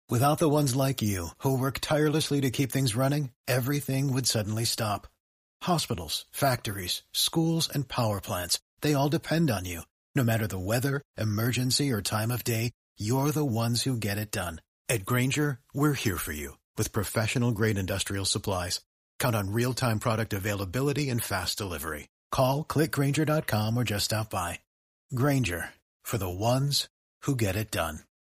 Without the ones like you, who work tirelessly to keep things running, everything would suddenly stop. Hospitals, factories, schools, and power plants, they all depend on you. No matter the weather, emergency, or time of day, you're the ones who get it done. At Grainger, we're here for you with professional-grade industrial supplies. Count on real-time product availability and fast delivery. Call, click Grainger.com, or just stop by. Grainger, for the ones who get it done.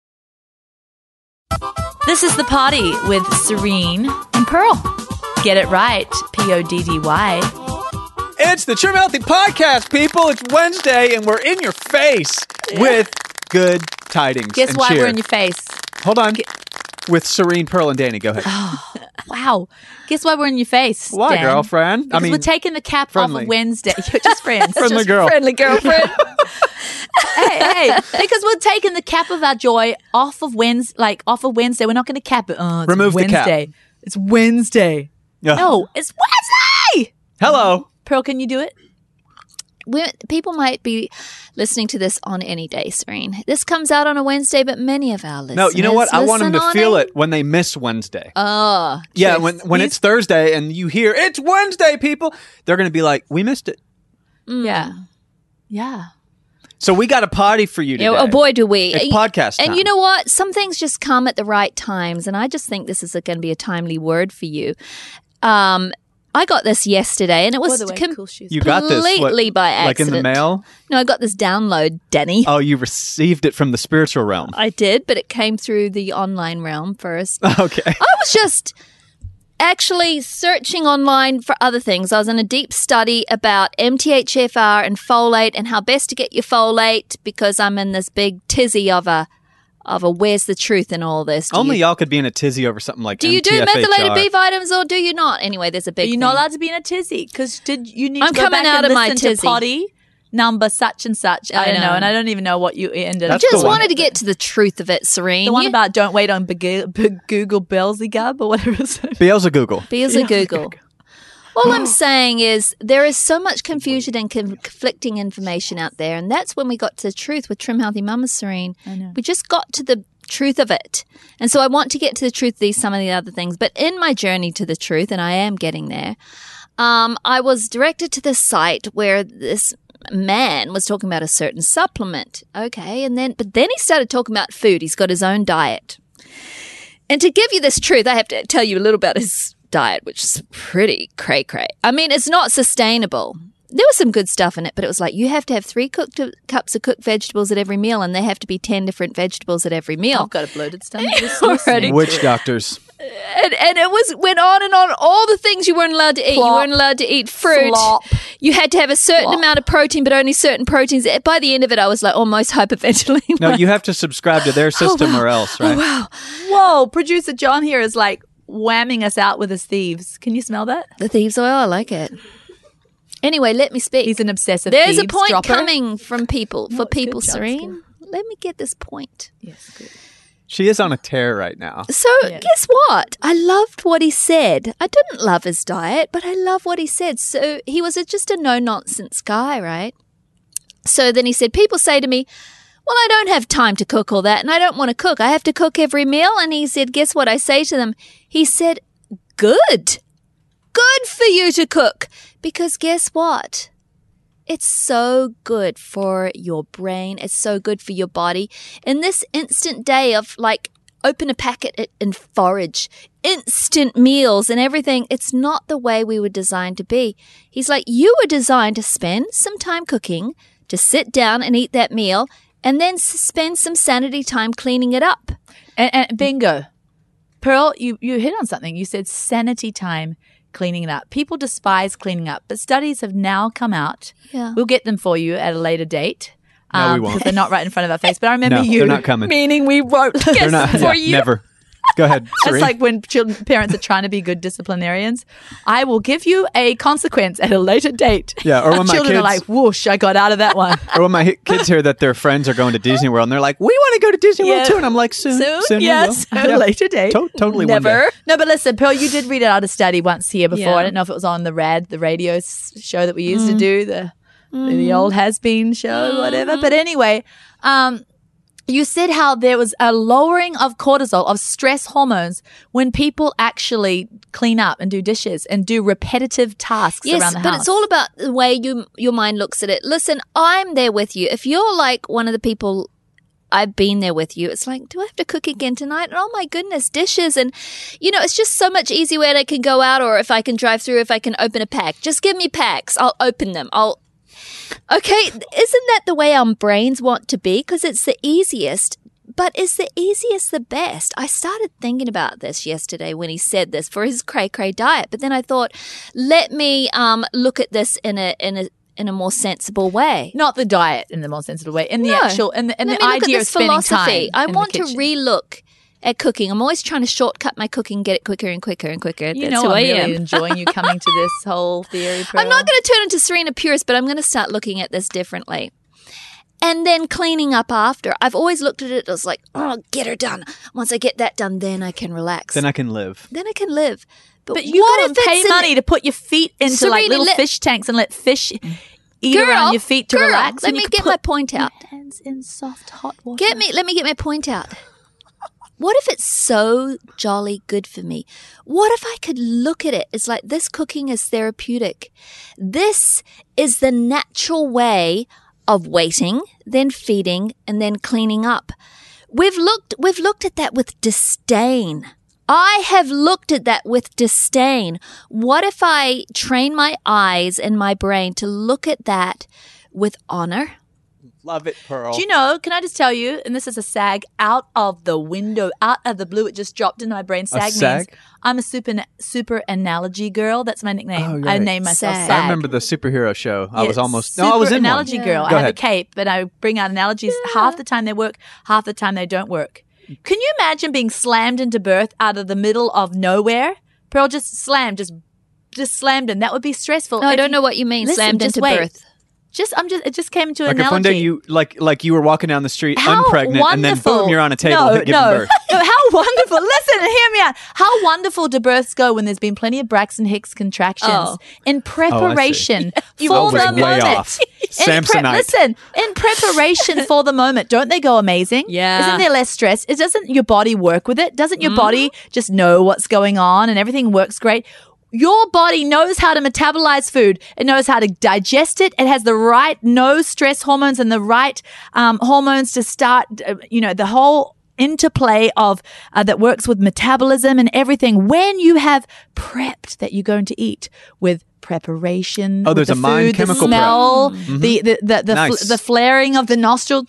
This is The Party with Serene and Pearl. Get it right, Poddy. It's the Trim Healthy Podcast, people. It's Wednesday, and we're in your face with good tidings. Guess and why cheer. we're in your face? Hold on. With Serene, Pearl, and Danny. Go ahead. Wow. Guess why we're in your face? Why, Dan? girlfriend? Because we're taking the cap friendly. off of Wednesday. You're just friends. Friendly just girl. Friendly girlfriend. hey, because we're taking the cap of our joy off of Wednesday. We're not going to cap it. Oh, it's Remove the cap. Wednesday. It's Wednesday. Yeah. No, it's Wednesday. Hello. Pearl, can you do it? People might be listening to this on any day, Serene. This comes out on a Wednesday, but many of our listeners No, you know what? I want them to listen feel on it when they miss Wednesday. Oh, Yeah, when it's Thursday and you hear, it's Wednesday, people, they're going to be like, we missed it. Yeah. Yeah. So we got a party for you today. yeah, oh boy, do we! It's podcast time. And you know what? Some things just come at the right times, and I just think this is going to be a timely word for you. I got this yesterday, and it was By the way, cool shoes. You got this, completely by like in accident. the mail? No, I got this download, Denny. Oh, you received it from the spiritual realm. I did, but it came through the online realm first. Okay. I was just actually searching online for other things. I was in a deep study about MTHFR and folate and how best to get your folate because I'm in this big tizzy of a where's the truth in all this. Only y'all could be in a tizzy over something like Do you do MTFHR. methylated B vitamins or do you not? Anyway, there's a big You're thing. not allowed to be in a tizzy because you need I'm to go coming back out and of my listen tizzy. to potty number such and such. I don't know, and I don't even know what you ended That's up Just the one. wanted to get to the truth of it, Serene. The one You- about don't wait on Google Beelzebub or whatever it's Beelzebub. Beers a Google. All I'm saying is there is so much confusion and conflicting information out there, and that's when we got to the truth with Trim Healthy Mama, Serene. I know. We just got to the truth of it. And so I want to get to the truth of some of the other things. But in my journey to the truth, and I am getting there, I was directed to this site where this man was talking about a certain supplement. Okay. But then he started talking about food. He's got his own diet. And to give you this truth, I have to tell you a little about his diet, which is pretty cray-cray. I mean, it's not sustainable. There was some good stuff in it, but it was like you have to have 3 cups of cooked vegetables at every meal, and they have to be 10 different vegetables at every meal. I've got a bloated stomach. Already. Witch doctors. And it went on and on. All the things you weren't allowed to eat. Plop. You weren't allowed to eat fruit. Flop. You had to have a certain Flop. amount of protein, but only certain proteins. By the end of it, I was like almost hyperventilating. No, you have to subscribe to their system or else, right? Wow. Whoa, producer John here is like whamming us out with his thieves. Can you smell that? The thieves oil, I like it. Anyway, let me speak. He's an obsessive There's a thieves point dropper. coming from people, for it's people, good, John, it's Serene. Let me get this point. Yes, good. She is on a tear right now. So, guess what? I loved what he said. I didn't love his diet, but I love what he said. So, he was just a no-nonsense guy, right? So then he said, people say to me, well, I don't have time to cook all that, and I don't want to cook. I have to cook every meal. And he said, guess what I say to them? He said, good. Good for you to cook. Because guess what? It's so good for your brain. It's so good for your body. In this instant day of like open a packet and forage, instant meals and everything, it's not the way we were designed to be. He's like, you were designed to spend some time cooking, to sit down and eat that meal, and then spend some sanity time cleaning it up. And bingo. Pearl, you hit on something. You said sanity time cleaning it up. People despise cleaning up, but studies have now come out. Yeah. We'll get them for you at a later date. No, we won't. Because they're not right in front of our face. But I remember No, you. they're not coming. Meaning we won't They're get not. them for yeah, you. Never. Go ahead, It's Serene. like when parents are trying to be good disciplinarians. I will give you a consequence at a later date. Yeah, or when my Children are kids- like, whoosh, I got out of that one. Or when my kids hear that their friends are going to Disney World and they're like, we want to go to Disney World Yeah. too. And I'm like, soon we Yes, will. at a later date. Totally one Never. day. No, but listen, Pearl, you did read out a study once here before. Yeah. I don't know if it was on the radio show that we used to do, the old has-been show, whatever. But anyway, You said how there was a lowering of cortisol, of stress hormones, when people actually clean up and do dishes and do repetitive tasks around the house. Yes, but it's all about the way your mind looks at it. Listen, I'm there with you. If you're like one of the people I've been there with you, it's like, do I have to cook again tonight? And oh my goodness, dishes. And, it's just so much easier when I can go out, or if I can drive through, if I can open a pack. Just give me packs. I'll open them. Okay, isn't that the way our brains want to be? Because it's the easiest. But is the easiest the best? I started thinking about this yesterday when he said this for his cray-cray diet. But then I thought, let me look at this in a more sensible way. Not the diet in the more sensible way, in the actual, and the idea of spending time. I want to relook at cooking. I'm always trying to shortcut my cooking, get it quicker and quicker and quicker. That's who I am. Really enjoying you coming to this whole theory. Pearl. I'm not going to turn into Serena Purist, but I'm going to start looking at this differently. And then cleaning up after. I've always looked at it as like, get her done. Once I get that done, then I can relax. Then I can live. But you got to pay money to put your feet into Serena, little fish tanks and let fish eat around your feet to relax. Let me get my point out. Hands in soft hot water. Let me get my point out. What if it's so jolly good for me? What if I could look at it as like, this cooking is therapeutic. This is the natural way of waiting, then feeding, and then cleaning up. We've looked at that with disdain. I have looked at that with disdain. What if I train my eyes and my brain to look at that with honor? Love it, Pearl. Do you know, can I just tell you, and this is a sag out of the window, out of the blue, it just dropped in my brain. Sag means I'm a super analogy girl. That's my nickname. I named myself Sag. I remember the superhero show. I was almost, I was in analogy one. girl. Go I ahead. have a cape, but I bring out analogies. Half the time they work, half the time they don't work. Can you imagine being slammed into birth out of the middle of nowhere? Pearl, just slammed in. That would be stressful. No, I don't know what you mean, slammed into birth. It just came into an like analogy. If one day you like you were walking down the street unpregnant, wonderful. and then boom, you're on a table giving birth. No, how wonderful. Listen, hear me out. How wonderful do births go when there's been plenty of Braxton Hicks contractions in preparation for the moment. Samsonite. In preparation for the moment, don't they go amazing? Yeah. Isn't there less stress? Doesn't your body work with it? Doesn't your body just know what's going on and everything works great? Your body knows how to metabolize food. It knows how to digest it. It has the right no stress hormones and the right hormones to start, the whole interplay of that works with metabolism and everything. When you have prepped that you're going to eat with preparation, there's the a mind food, chemical the smell, prep. Nice. the flaring of the nostril.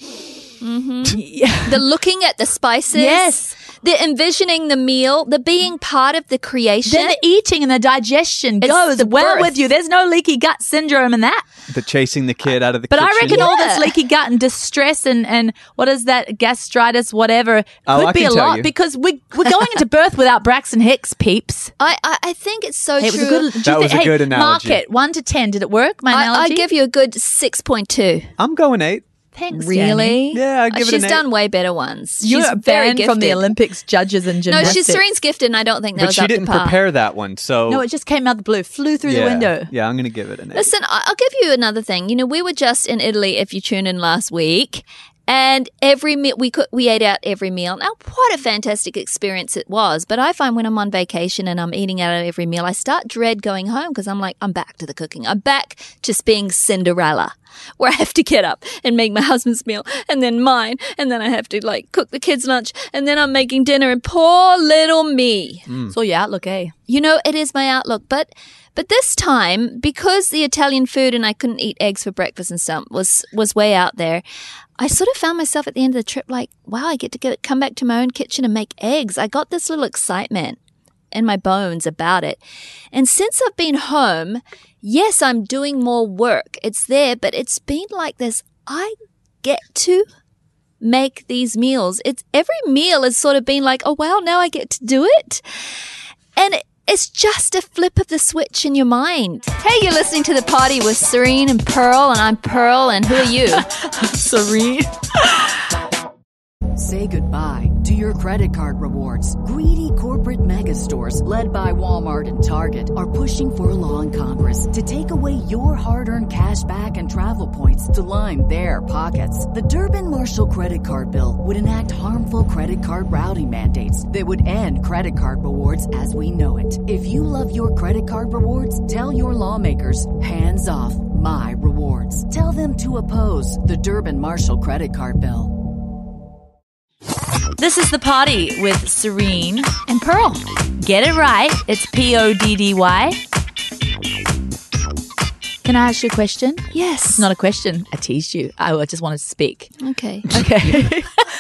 The looking at the spices. Yes. The envisioning the meal, the being part of the creation. Then the eating and the digestion goes well with you. There's no leaky gut syndrome in that. The chasing the kid out of the kitchen. But I reckon all this leaky gut and distress and what is that, gastritis, whatever, could be a lot because we're going into birth without Braxton Hicks, peeps. I think it's so true. That was a good analogy. Mark it, 1 to 10. Did it work, my analogy? I give you a good 6.2. I'm going 8. Thanks, really? Danny. Yeah, I give it an 8. She's done way better ones. You're she's very gifted from the Olympics judges and gymnastics. No, Serene's gifted, and I don't think that was up to par. But she didn't prepare that one, so no, it just came out the blue, flew through the window. Yeah, I'm going to give it an 8. Listen, I'll give you another thing. We were just in Italy. If you tuned in last week. And every meal we ate out every meal. Now, what a fantastic experience it was. But I find when I'm on vacation and I'm eating out every meal, I start dread going home because I'm like, I'm back to the cooking. I'm back just being Cinderella, where I have to get up and make my husband's meal and then mine, and then I have to cook the kids' lunch, and then I'm making dinner, and poor little me. So your outlook, eh? It is my outlook, but this time, because the Italian food and I couldn't eat eggs for breakfast and stuff was way out there, I sort of found myself at the end of the trip like, wow, I get to come back to my own kitchen and make eggs. I got this little excitement in my bones about it. And since I've been home, yes, I'm doing more work. It's there, but it's been like this. I get to make these meals. Every meal has sort of been like, oh, wow, now I get to do it. And it's just a flip of the switch in your mind. Hey, you're listening to The Party with Serene and Pearl, and I'm Pearl, and who are you? Serene. Say goodbye to your credit card rewards. Greedy corporate mega stores, led by Walmart and Target, are pushing for a law in Congress to take away your hard-earned cash back and travel points to line their pockets. The Durbin-Marshall credit card bill would enact harmful credit card routing mandates that would end credit card rewards as we know it. If you love your credit card rewards, tell your lawmakers, hands off my rewards. Tell them to oppose the Durbin-Marshall credit card bill. This is The Party with Serene. And Pearl. Get it right. It's PODDY. Can I ask you a question? Yes. It's not a question. I teased you. I just wanted to speak. Okay. Okay.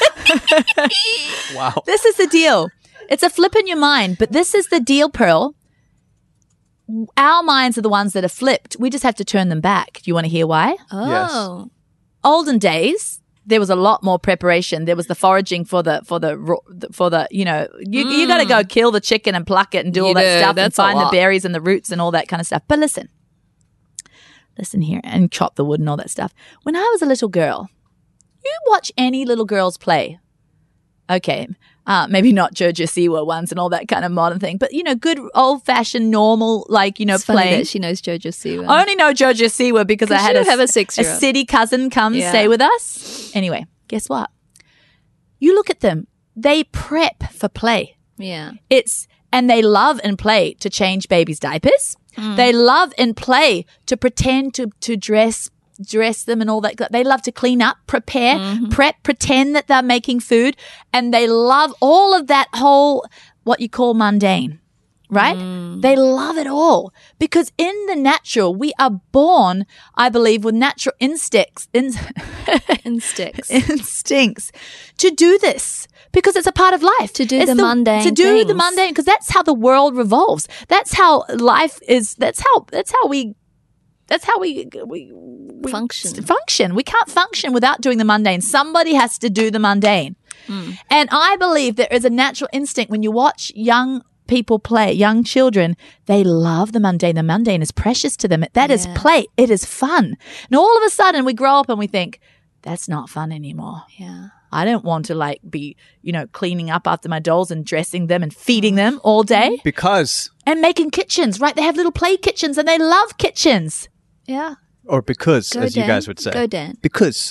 Wow. This is the deal. It's a flip in your mind, but this is the deal, Pearl. Our minds are the ones that are flipped. We just have to turn them back. Do you want to hear why? Oh. Olden days, there was a lot more preparation. There was the foraging for the you know, you got to go kill the chicken and pluck it and do all that stuff and find the berries and the roots and all that kind of stuff. But listen here, and chop the wood and all that stuff. When I was a little girl, you watch any little girls play. Okay, maybe not Jojo Siwa ones and all that kind of modern thing, but, you know, good old-fashioned, normal, like, you know, It's funny playing. that she knows Jojo Siwa. I only know Jojo Siwa because I had you have a 6-year-old. a city cousin come stay with us. Anyway, guess what? You look at them. They prep for play. Yeah. And they love and play to change babies' diapers. They love and play to pretend to dress them and all that. They love to clean up, prepare, prep, pretend that they're making food. And they love all of that whole, what you call mundane, right? They love it all because in the natural, we are born, I believe, with natural instincts to do this. Because it's a part of life. To do the mundane To do the things. mundane, because that's how the world revolves. That's how life is. That's how we function. We can't function without doing the mundane. Somebody has to do the mundane. And I believe there is a natural instinct when you watch young people play, young children, they love the mundane. The mundane is precious to them. That is play. It is fun. And all of a sudden we grow up and we think, that's not fun anymore. Yeah. I don't want to be, you know, cleaning up after my dolls and dressing them and feeding them all day. Because. And making kitchens, right? They have little play kitchens and they love kitchens. Yeah. Or because, Go, as Dan. you guys would say. Go, Dan. Because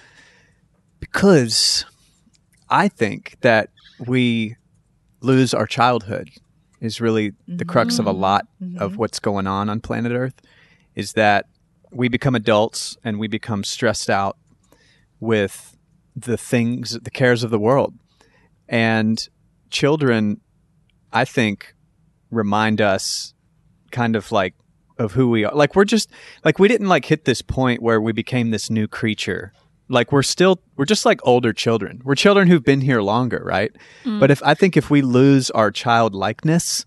I think that we lose our childhood is really the crux of a lot of what's going on planet Earth, is that we become adults and we become stressed out with the cares of the world. And children, I think, remind us kind of like of who we are. Like we're just like, we didn't like hit this point where we became this new creature. Like we're just like older children. We're children who've been here longer, right? But if we lose our childlikeness,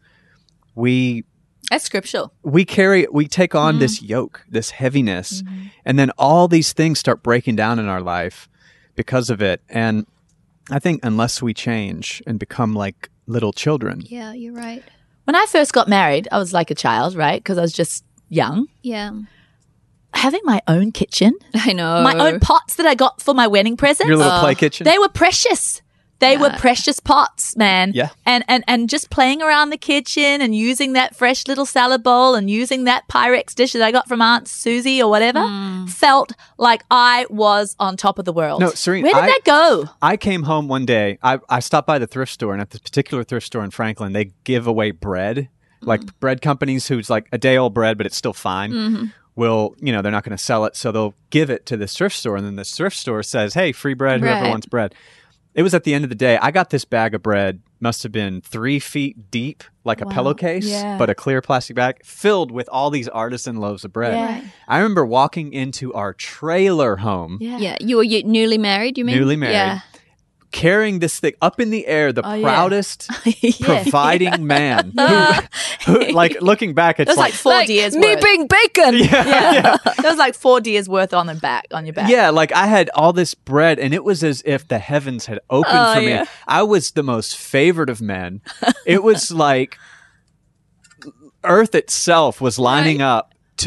That's scriptural. we take on this yoke, this heaviness, and then all these things start breaking down in our life because of it. And I think unless we change and become like little children. Yeah, you're right. When I first got married, I was like a child, right? Because I was just young. Yeah. Having my own kitchen, I know. my own pots that I got for my wedding presents. Your little play kitchen? They were precious. They were precious pots, man. Yeah. And just playing around the kitchen and using that fresh little salad bowl and using that Pyrex dish that I got from Aunt Susie or whatever felt like I was on top of the world. No, Serene, where did that go? I came home one day. I stopped by the thrift store, and at this particular thrift store in Franklin, they give away bread. Like bread companies who's like a day old bread, but it's still fine. Will, you know, they're not going to sell it. So they'll give it to this thrift store. And then this thrift store says, hey, free bread, whoever wants bread. It was at the end of the day. I got this bag of bread, must have been 3 feet deep, like a pillowcase, but a clear plastic bag filled with all these artisan loaves of bread. Yeah. I remember walking into our trailer home, Yeah. You were newly married, you mean? newly married, Yeah. carrying this thing up in the air, the proudest providing man. Who, like, looking back, it's It was like 4 deers Me worth. being bacon. Yeah. There was like 4 deers worth on your back. Yeah, like I had all this bread, and it was as if the heavens had opened for me. yeah. I was the most favored of men. It was like Earth itself was lining up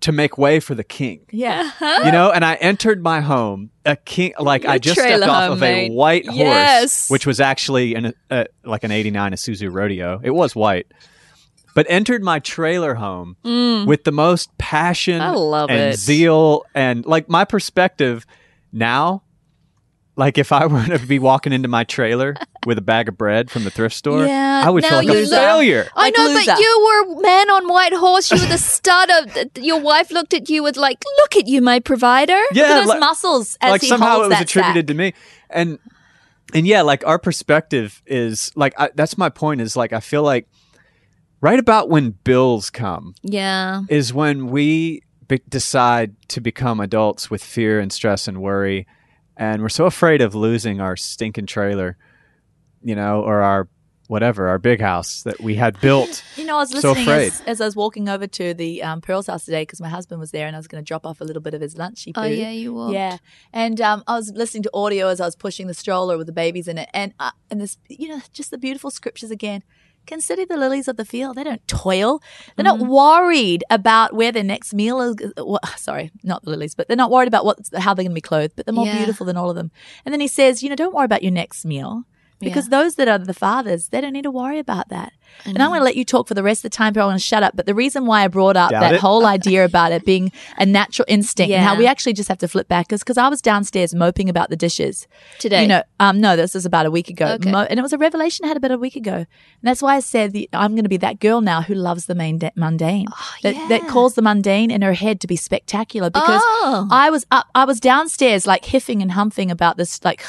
to make way for the king. Yeah. You know, and I entered my home, a king, like I just stepped trailer off home, of mate. a white horse, Yes. which was actually like an 89 Isuzu Rodeo. It was white. But entered my trailer home with the most passion I love and it. zeal. And like my perspective now, like if I were to be walking into my trailer with a bag of bread from the thrift store, Yeah, I would now feel like a you- failure. I Like know, loser. but you were man on white horse. You were the stud of. Your wife looked at you with like, "Look at you, my provider." Look at those like- muscles as like he somehow holds it was that attributed sack. to me, and yeah, like our perspective is like that's my point. Is like I feel like right about when bills come Yeah. is when we decide to become adults with fear and stress and worry, and we're so afraid of losing our stinking trailer, you know, or our whatever, our big house that we had built. You know, I was So listening afraid. as I was walking over to the Pearl's house today because my husband was there and I was going to drop off a little bit of his lunchy food. Oh yeah, you will. Yeah, and I was listening to audio as I was pushing the stroller with the babies in it, and this, you know, just the beautiful scriptures again. Consider the lilies of the field; they don't toil. They're not worried about where their next meal is. Well, sorry, not the lilies, but they're not worried about how they're going to be clothed. But they're more Yeah. beautiful than all of them. And then he says, you know, don't worry about your next meal. Because those that are the fathers, they don't need to worry about that. And I'm going to let you talk for the rest of the time, but I want to shut up. But the reason why I brought up Doubt that it. whole idea about it being a natural instinct and how Yeah. we actually just have to flip back is because I was downstairs moping about the dishes. Today? You know, no, this was about a week ago. Okay. And it was a revelation I had about a week ago. And that's why I said I'm going to be that girl now who loves the mundane. That calls the mundane in her head to be spectacular because Oh. I was downstairs like hiffing and humping about this like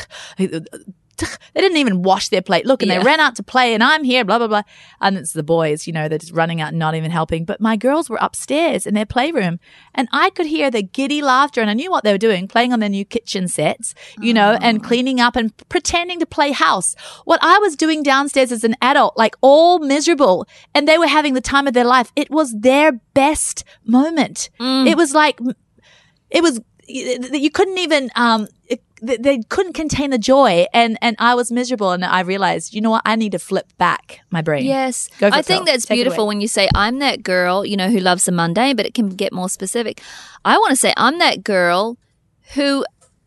they didn't even wash their plate. Look, and they ran out to play, and I'm here, blah, blah, blah. And it's the boys, you know, they're just running out and not even helping. But my girls were upstairs in their playroom, and I could hear the giddy laughter, and I knew what they were doing, playing on their new kitchen sets, you know, and cleaning up and pretending to play house. What I was doing downstairs as an adult, like all miserable, and they were having the time of their life. It was their best moment. It was like, you couldn't even, they couldn't contain the joy, and I was miserable, and I realized, you know what, I need to flip back my brain. Yes. Go for I it, think Pearl. that's Take it beautiful away. when you say, I'm that girl, you know, who loves the mundane, but it can get more specific. I want to say, I'm that girl who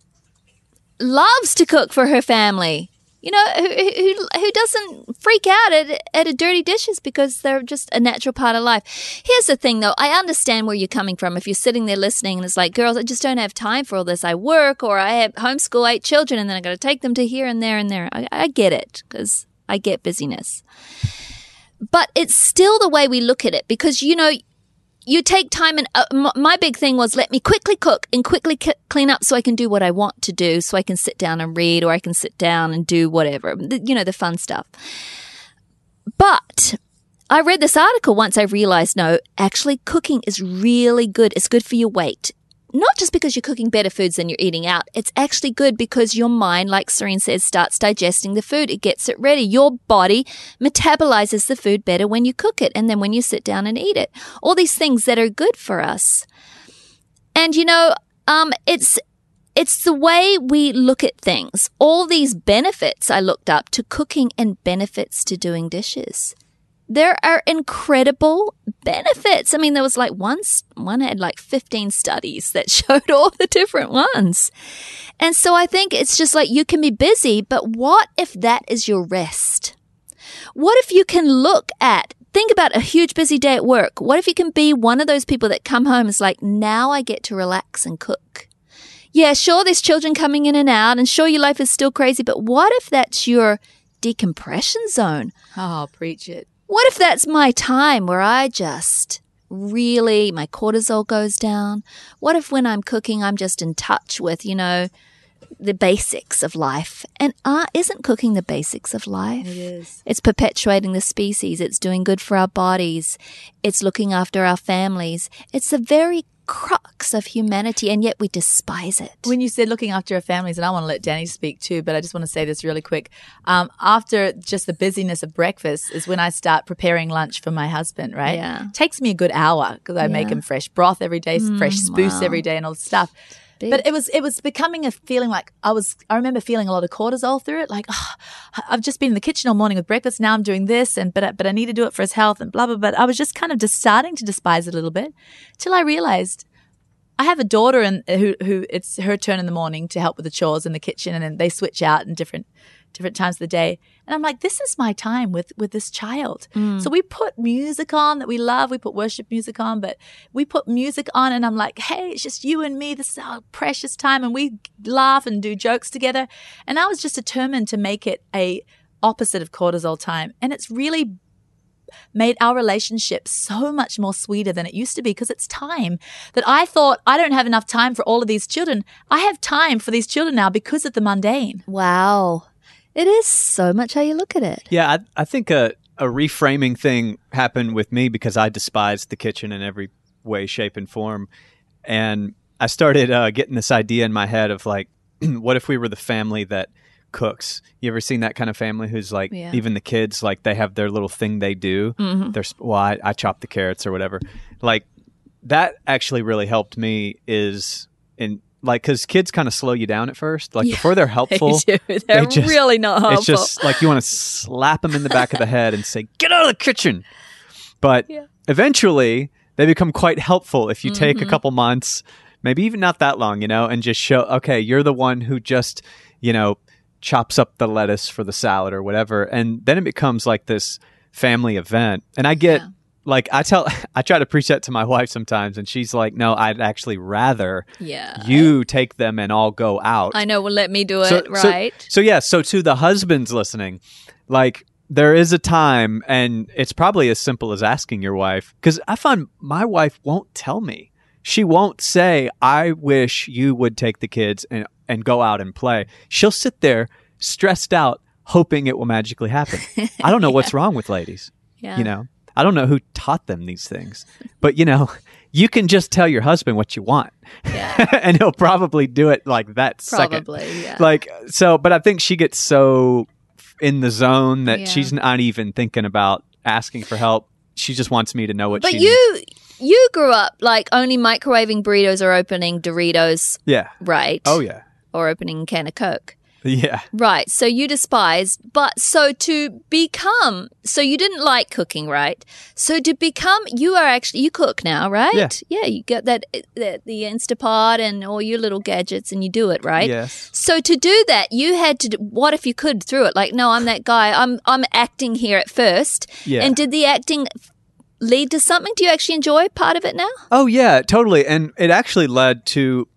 loves to cook for her family. You know, who doesn't freak out at a dirty dishes because they're just a natural part of life. Here's the thing, though. I understand where you're coming from. If you're sitting there listening and it's like, girls, I just don't have time for all this. I work or I have homeschool 8 children and then I got to take them to here and there and there. I get it because I get busyness. But it's still the way we look at it because, you know, you take time and my big thing was let me quickly cook and quickly clean up so I can do what I want to do, so I can sit down and read or I can sit down and do whatever, you know, the fun stuff. But I read this article once. I realized, no, actually cooking is really good. It's good for your weight. Not just because you're cooking better foods than you're eating out. It's actually good because your mind, like Serene says, starts digesting the food. It gets it ready. Your body metabolizes the food better when you cook it and then when you sit down and eat it. All these things that are good for us. And, you know, it's the way we look at things. All these benefits I looked up to cooking and benefits to doing dishes. There are incredible benefits. I mean, there was like one had like 15 studies that showed all the different ones. And so I think it's just like you can be busy, but what if that is your rest? What if you can think about a huge busy day at work. What if you can be one of those people that come home and is like, now I get to relax and cook? Yeah, sure, there's children coming in and out, and sure, your life is still crazy, but what if that's your decompression zone? Oh, preach it. What if that's my time where I just really, my cortisol goes down? What if when I'm cooking, I'm just in touch with, you know, the basics of life? And isn't cooking the basics of life? It is. It's perpetuating the species. It's doing good for our bodies. It's looking after our families. It's the very crux of humanity, and yet we despise it. When you said looking after our families, and I want to let Danny speak too, but I just want to say this really quick. After just the busyness of breakfast is when I start preparing lunch for my husband, right? Yeah. Takes me a good hour because I make him fresh broth every day, fresh spoos wow. every day and all this stuff. But it was becoming a feeling like I remember feeling a lot of cortisol through it. Like, I've just been in the kitchen all morning with breakfast. Now I'm doing this, but I need to do it for his health and blah, blah, blah. But I was just kind of just starting to despise it a little bit till I realized I have a daughter who it's her turn in the morning to help with the chores in the kitchen, and then they switch out in different times of the day. And I'm like, this is my time with this child. So we put music on that we love. We put worship music on, but we put music on and I'm like, hey, it's just you and me. This is our precious time. And we laugh and do jokes together. And I was just determined to make it a opposite of cortisol time. And it's really made our relationship so much more sweeter than it used to be, because it's time that I thought I don't have enough time for all of these children. I have time for these children now because of the mundane. Wow. It is so much how you look at it. Yeah, I think a reframing thing happened with me because I despised the kitchen in every way, shape, and form. And I started getting this idea in my head of like, what if we were the family that cooks? You ever seen that kind of family who's like, even the kids, like they have their little thing they do. I chop the carrots or whatever. Like that actually really helped me because kids kind of slow you down at first. Like before they're helpful, they're really not helpful. It's just like you want to slap them in the back of the head and say, get out of the kitchen. But eventually they become quite helpful if you take a couple months, maybe even not that long, and just show, okay, you're the one who just, chops up the lettuce for the salad or whatever. And then it becomes like this family event. And I get like, I try to preach that to my wife sometimes, and she's like, no, I'd actually rather you take them and all go out. I know. Well, let me do it. Right. So to the husbands listening, like there is a time, and it's probably as simple as asking your wife, because I find my wife won't tell me. She won't say, I wish you would take the kids and go out and play. She'll sit there stressed out, hoping it will magically happen. I don't know what's wrong with ladies. Yeah. I don't know who taught them these things, but you can just tell your husband what you want, and he'll probably do it like that second. Probably, yeah. Like, so, but I think she gets so in the zone that she's not even thinking about asking for help. She just wants me to know what she needs. You grew up like only microwaving burritos or opening Doritos. Yeah. Right? Oh, yeah. Or opening a can of Coke. Yeah. Right. So you despised, but so you didn't like cooking, right? So to become, you cook now, right? Yeah. Yeah. You get the Instapot and all your little gadgets and you do it, right? Yes. So to do that, you had to, what if you could through it? Like, no, I'm that guy. I'm acting here at first. Yeah. And did the acting lead to something? Do you actually enjoy part of it now? Oh, yeah, totally. And it actually led to,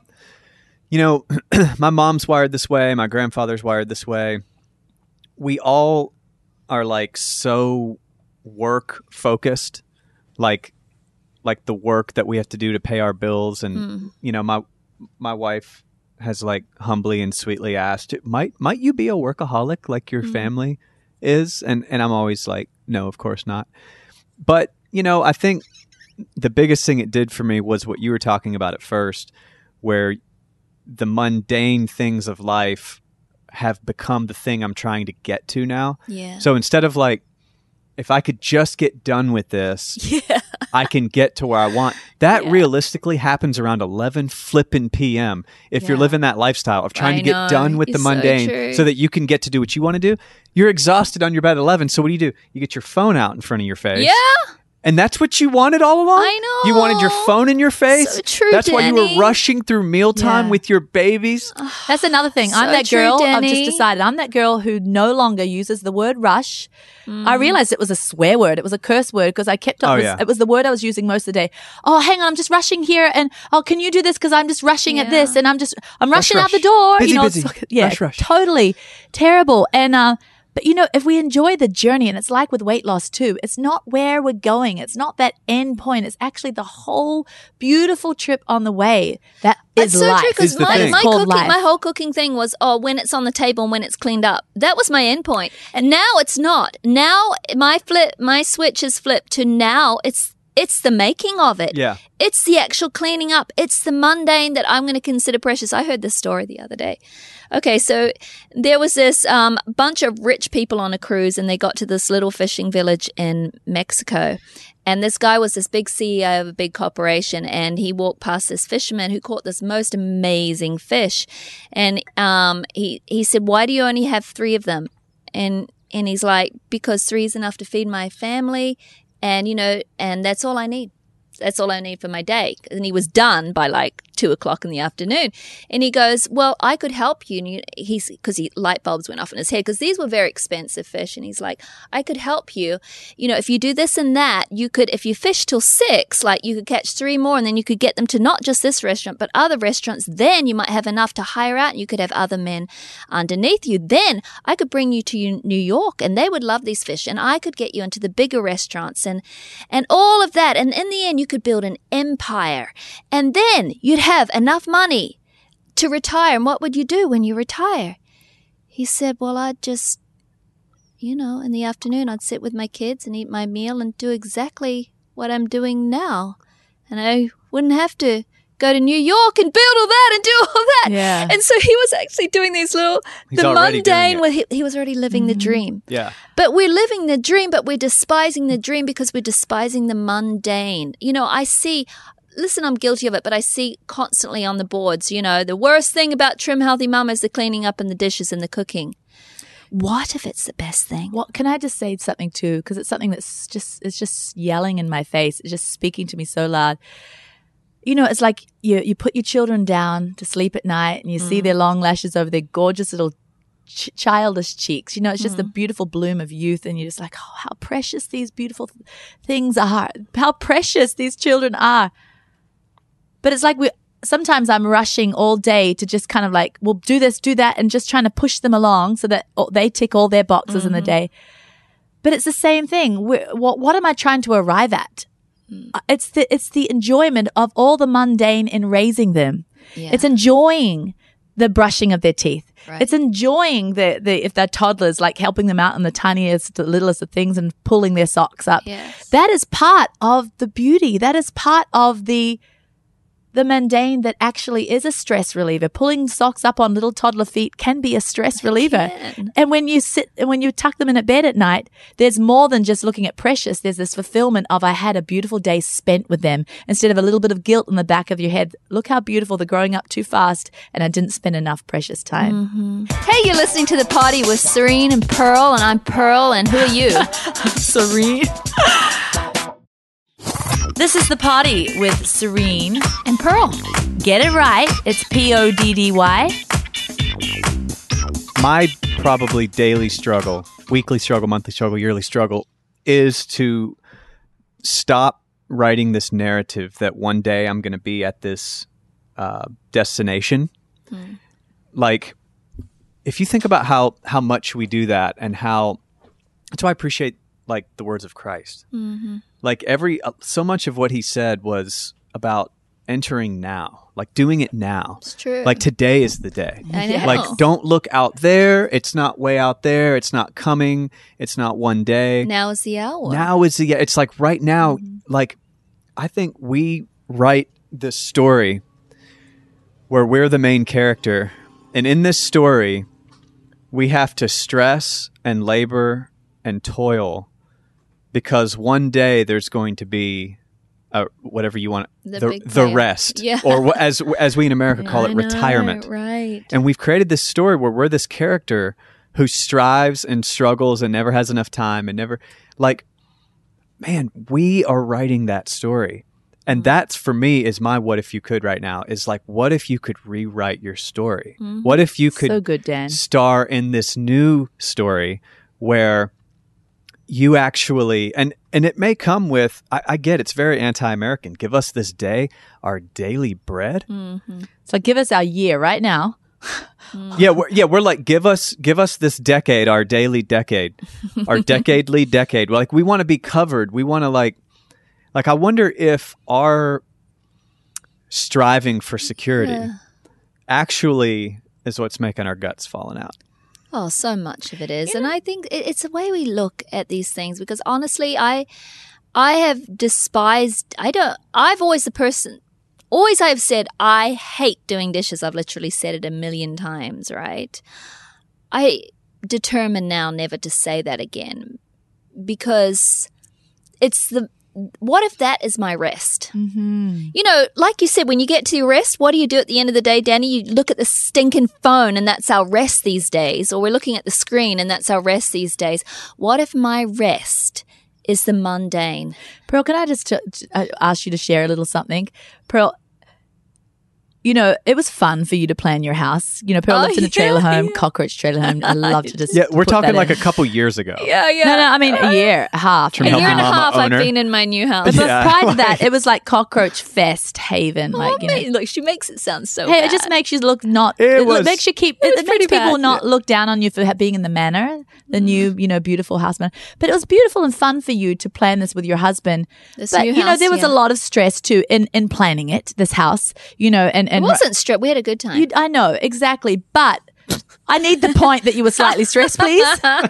my mom's wired this way. My grandfather's wired this way. We all are like so work focused, like the work that we have to do to pay our bills. And, my wife has like humbly and sweetly asked, might you be a workaholic like your family is? And I'm always like, no, of course not. But, I think the biggest thing it did for me was what you were talking about at first, where the mundane things of life have become the thing I'm trying to get to now. Yeah. So instead of like, if I could just get done with this, I can get to where I want. That realistically happens around 11 flipping p.m. If you're living that lifestyle of trying to get done with the mundane so that you can get to do what you want to do. You're exhausted on your bed at 11. So what do? You get your phone out in front of your face. Yeah. And that's what you wanted all along? I know. You wanted your phone in your face? So true, That's Danny. why you were rushing through mealtime with your babies? That's another thing. I'm that true, girl. Danny. I've just decided I'm that girl who no longer uses the word rush. I realized it was a swear word. It was a curse word because I kept up. It was the word I was using most of the day. Oh, hang on. I'm just rushing here. And can you do this? Because I'm just rushing at this. And I'm rushing out the door. Busy. Rush. Totally terrible. And, but if we enjoy the journey, and it's like with weight loss too, it's not where we're going. It's not that end point. It's actually the whole beautiful trip on the way that is so life. True, because my my whole cooking thing was, when it's on the table and when it's cleaned up. That was my end point. And now it's not. Now my switch is flipped to now it's It's the making of it. Yeah. It's the actual cleaning up. It's the mundane that I'm going to consider precious. I heard this story the other day. Okay, so there was this bunch of rich people on a cruise, and they got to this little fishing village in Mexico. And this guy was this big CEO of a big corporation, and he walked past this fisherman who caught this most amazing fish. And he said, "Why do you only have 3 of them?" And he's like, "Because 3 is enough to feed my family, and and that's all I need. That's all I need for my day." And he was done by like 2:00 in the afternoon. And he goes, "Well, I could help you." And because light bulbs went off in his head, because these were very expensive fish. And he's like, "I could help you. If you do this and that, you could, if you fish till 6, like you could catch 3 more, and then you could get them to not just this restaurant, but other restaurants. Then you might have enough to hire out, and you could have other men underneath you. Then I could bring you to New York, and they would love these fish, and I could get you into the bigger restaurants and all of that. And in the end, you could build an empire, and then you'd have enough money to retire. And what would you do when you retire?" He said, "Well, I'd just, in the afternoon, I'd sit with my kids and eat my meal and do exactly what I'm doing now. And I wouldn't have to go to New York and build all that and do all that." Yeah. And so he was actually doing these little, He's the already doing mundane, it. where he was already living the dream. Yeah. But we're living the dream, but we're despising the dream because we're despising the mundane. I see, listen, I'm guilty of it, but I see constantly on the boards, the worst thing about Trim Healthy Mum is the cleaning up and the dishes and the cooking. What if it's the best thing? Well, can I just say something too? Because it's something it's just yelling in my face. It's just speaking to me so loud. It's like you put your children down to sleep at night, and you see their long lashes over their gorgeous little childish cheeks. It's just the beautiful bloom of youth, and you're just like, oh, how precious these beautiful things are. How precious these children are. But it's like sometimes I'm rushing all day to just kind of like, well, do this, do that, and just trying to push them along so that they tick all their boxes in the day. But it's the same thing. What am I trying to arrive at? It's the enjoyment of all the mundane in raising them. Yeah. It's enjoying the brushing of their teeth. Right. It's enjoying if they're toddlers, like helping them out in the tiniest, the littlest of things and pulling their socks up. Yes. That is part of the beauty. That is part of the mundane that actually is a stress reliever. Pulling socks up on little toddler feet can be a stress reliever. can. And when you tuck them in at bed at night, there's more than just looking at precious. There's this fulfillment of, I had a beautiful day spent with them, instead of a little bit of guilt in the back of your head. Look how beautiful, they're growing up too fast and I didn't spend enough precious time. Hey, you're listening to The Party with Serene and Pearl, and I'm Pearl, and who are you? Serene. This is The Party with Serene And Pearl. Get it right. It's PODDY. My probably daily struggle, weekly struggle, monthly struggle, yearly struggle, is to stop writing this narrative that one day I'm going to be at this destination. Like, if you think about how much we do that, and that's why I appreciate like the words of Christ. Like so much of what he said was about entering now, like doing it now. It's true. Like today is the day. I know. Like don't look out there. It's not way out there. It's not coming. It's not one day. Now is the hour. Now is the, it's like right now, like I think we write this story where we're the main character. And in this story, we have to stress and labor and toil because one day there's going to be whatever you want, The big the day. rest, Yeah. or as we in America call it, I know, retirement. Right. And we've created this story where we're this character who strives and struggles and never has enough time and never, like, man, we are writing that story. And that's, for me, is my what if you could right now, is like, what if you could rewrite your story? What if you could So good, Dan. star in this new story where you actually, and it may come with, I get it's very anti-American. Give us this day, our daily bread. So give us our year right now. Yeah, we're like, give us this decade, our daily decade, our decadely decade. Like, we want to be covered. We want to like I wonder if our striving for security actually is what's making our guts falling out. Oh, so much of it is. And I think it's the way we look at these things, because honestly, I I have despised, I've always the person, always I have said, I hate doing dishes. I've literally said it 1,000,000 times, right? I determine now never to say that again because what if that is my rest? Mm-hmm. You know, like you said, when you get to your rest, what do you do at the end of the day, Danny? You look at the stinking phone and that's our rest these days. Or we're looking at the screen and that's our rest these days. What if my rest is the mundane? Pearl, can I just ask you to share a little something? Pearl, you know, it was fun for you to plan your house. You know, Pearl lived in a trailer home, cockroach trailer home. I love to just we're put talking that like in. a couple years ago. Yeah. No, I mean a year, a half. A year and a Mama half owner. I've been in my new house. But Yeah. prior to that, it was like cockroach fest haven. Like, you know. Look, she makes it sound so Hey, bad. it just makes you look not. It was- makes you keep. was It pretty makes people bad. not look down on you for being in the manor, the new, you know, beautiful house manor. But it was beautiful and fun for you to plan this with your husband. This but new you know, house, there was yeah. a lot of stress too in planning it. This house, you know, and It wasn't stripped. We had a good time. I know exactly, but I need the point that you were slightly stressed, please.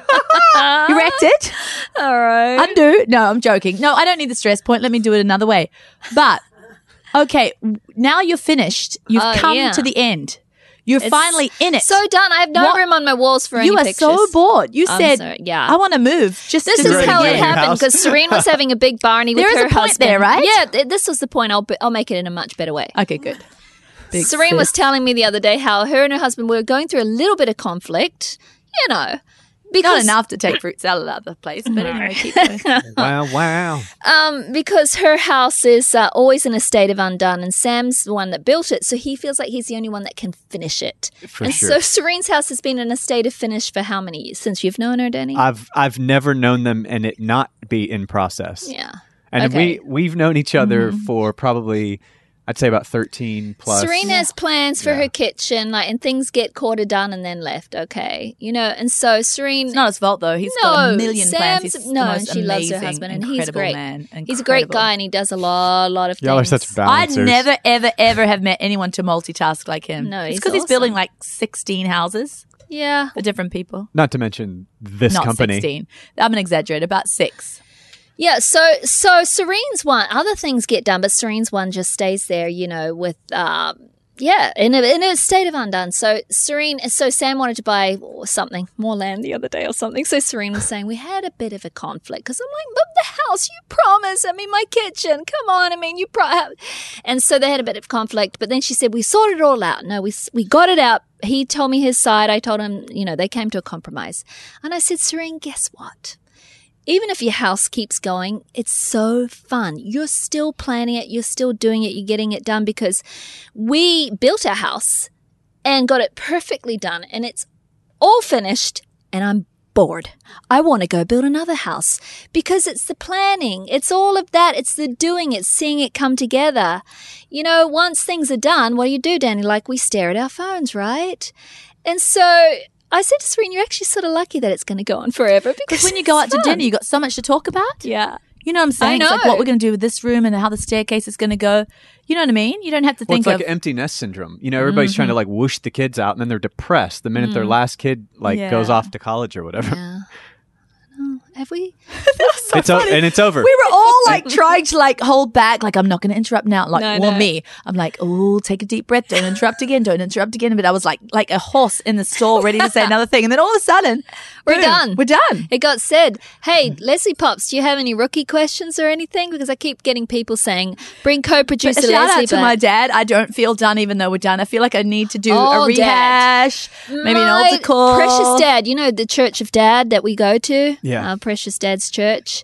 Erect it. All right. Undo. No, I'm joking. No, I don't need the stress point. Let me do it another way. But okay, now you're finished. You've come yeah. to the end. You're finally in it. So done. I have no What- room on my walls for any you are pictures. so bored. You I'm said, sorry, yeah. I want to move. Just This to is Ready how to it get a new happened house? because Serene was having a big Barney with There is her a point husband. there, right? Yeah, this was the point. I'll make it in a much better way. Okay, good. Big Serene was sis. telling me the other day how her and her husband were going through a little bit of conflict, you know. Because, Not enough to take fruit salad out of the place, but anyway, keep going. Wow. because her house is always in a state of undone, and Sam's the one that built it, so he feels like he's the only one that can finish it. For and sure. so Serene's house has been in a state of finish for how many years since you've known her, Danny? I've never known them and it not be in process. yeah. And Okay. we've known each other for probably, I'd say about 13 plus. Serene has plans for her kitchen, like, and things get quartered done and then left. Okay, you know, and so Serene. It's not his fault though. He's got a million plans. He's the and most she loves her amazing, husband, and he's incredible great. man. He's a great Incredible. guy, and he does a lot of things. Y'all are such I'd balancers. never, ever, ever have met anyone to multitask like him. No, it's he's because he's building awesome. like 16 houses Yeah. for different people. Not to mention this Not company. 16. I'm an exaggerator. About 6. Yeah, so Serene's one, other things get done, but Serene's one just stays there, you know, with in a state of undone. So Sam wanted to buy something, more land the other day or something. So Serene was saying we had a bit of a conflict because I'm like, but the house, you promised. I mean, my kitchen, come on. I mean, and so they had a bit of conflict. But then she said we sorted it all out. No, we got it out. He told me his side. I told him, you know, they came to a compromise. And I said, Serene, guess what? Even if your house keeps going, it's so fun. You're still planning it. You're still doing it. You're getting it done because we built our house and got it perfectly done and it's all finished and I'm bored. I want to go build another house because it's the planning. It's all of that. It's the doing. It's seeing it come together. You know, once things are done, what do, Danny? Like we stare at our phones, right? And so I said to Serene, you're actually sort of lucky that it's going to go on forever because When you go out to it's dinner, fun. you got so much to talk about. Yeah. You know what I'm saying? It's like know. what we're going to do with this room and how the staircase is going to go. You know what I mean? You don't have to Well, think it's like of. empty nest syndrome. You know, everybody's trying to like whoosh the kids out and then they're depressed the minute their last kid like Yeah. goes off to college or whatever. Yeah. Oh, have we? And it's over. We were all like trying to like hold back, like I'm not going to interrupt now. Like, No, well, no. me, I'm like, oh, take a deep breath, don't interrupt again, don't interrupt again. But I was like a horse in the stall, ready to say another thing, and then all of a sudden, We're boom, done. We're done. It got said, hey, Leslie Pops, do you have any rookie questions or anything? Because I keep getting people saying, bring co-producer A shout Leslie out to back. my dad. I don't feel done, even though we're done. I feel like I need to do Oh, a rehash, maybe an altar call. Precious Dad, you know the Church of Dad that we go to? Yeah. Precious Dad's church.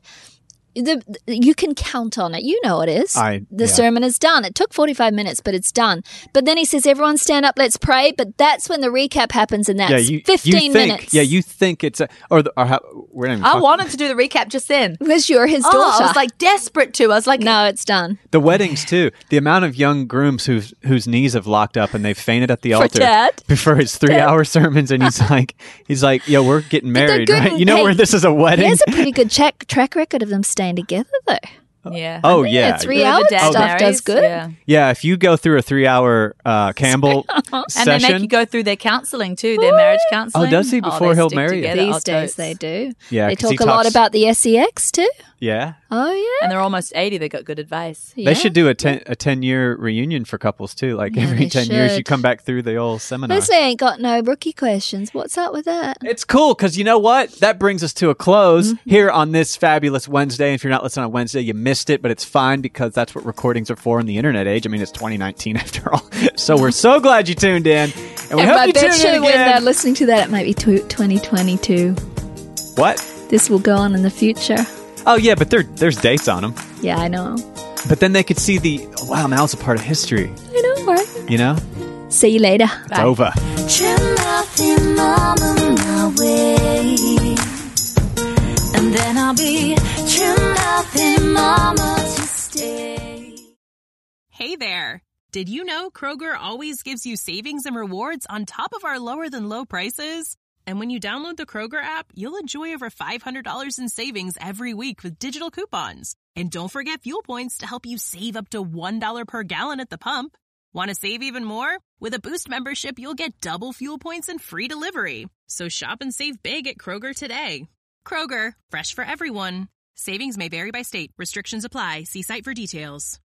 You can count on it. You know it is. The yeah. sermon is done. It took 45 minutes, but it's done. But then he says, everyone stand up, let's pray. But that's when the recap happens, and that's 15 minutes. Yeah, you think it's we're not even I talking- wanted to do the recap just then. Because you're his daughter. Oh, I was like desperate to. I was like, no, it's done. the weddings too. The amount of young grooms whose knees have locked up and they've fainted at the altar Dad? before his 3-hour sermons, and he's like, yo, we're getting they're married, good right? and- You know hey, where this is a He wedding? has a pretty good track record of them staying together, though. yeah. Oh yeah, 3 Whoever hours dad stuff marries, does good. Yeah. yeah. If you go through a 3-hour Campbell And session, they make you go through their counselling too, their marriage counselling. does he? Before they he'll stick marry you? together. These Oh, days totes. they do. Yeah, They 'cause he talk a lot talks- about the SEX too. Yeah. Oh, yeah? And they're almost 80. They got good advice. Yeah. They should do a 10-year reunion for couples too. Like Yeah, every they 10 years, you should. come back through the old seminar. Leslie ain't got no rookie questions. What's up with that? It's cool because you know what? That brings us to a close here on this fabulous Wednesday. If you're not listening on Wednesday, you missed it, but it's fine because that's what recordings are for in the internet age. I mean, it's 2019 after all. So we're so glad you tuned in. And we hope I you bet tune you in when they're again. listening to that, it might be 2022. What? This will go on in the future. Oh, yeah, but there's dates on them. Yeah, I know. But then they could see wow, now it's a part of history, I know, right? you know? See you later. It's over. Trim nothing, mama, my way. And then I'll be trim nothing, mama, to stay. Hey there. Did you know Kroger always gives you savings and rewards on top of our lower than low prices? And when you download the Kroger app, you'll enjoy over $500 in savings every week with digital coupons. And don't forget fuel points to help you save up to $1 per gallon at the pump. Want to save even more? With a Boost membership, you'll get double fuel points and free delivery. So shop and save big at Kroger today. Kroger, fresh for everyone. Savings may vary by state. Restrictions apply. See site for details.